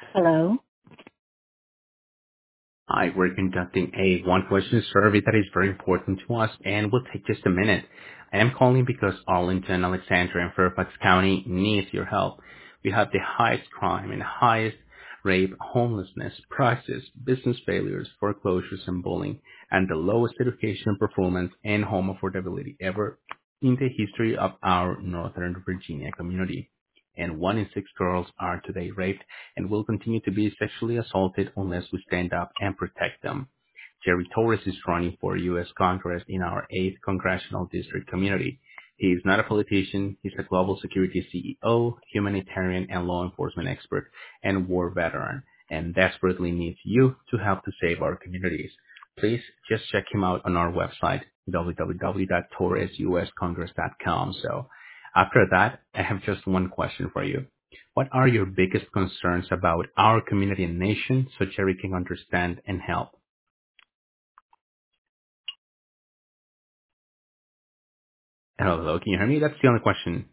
Hello. Hi, we're conducting a one-question survey that is very important to us and will take just a minute. I am calling because Arlington, Alexandria, and Fairfax County needs your help. We have the highest crime and highest rape, homelessness, prices, business failures, foreclosures, and bullying, and the lowest education performance and home affordability ever in the history of our Northern Virginia community. And 1 in 6 girls are today raped and will continue to be sexually assaulted unless we stand up and protect them. Jerry Torres is running for U.S. Congress in our 8th Congressional District community. He is not a politician. He's a global security CEO, humanitarian and law enforcement expert, and war veteran, and desperately needs you to help to save our communities. Please just check him out on our website, www.torresuscongress.com. So after that, I have just one question for you. What are your biggest concerns about our community and nation so Jerry can understand and help? Hello, can you hear me? That's the only question.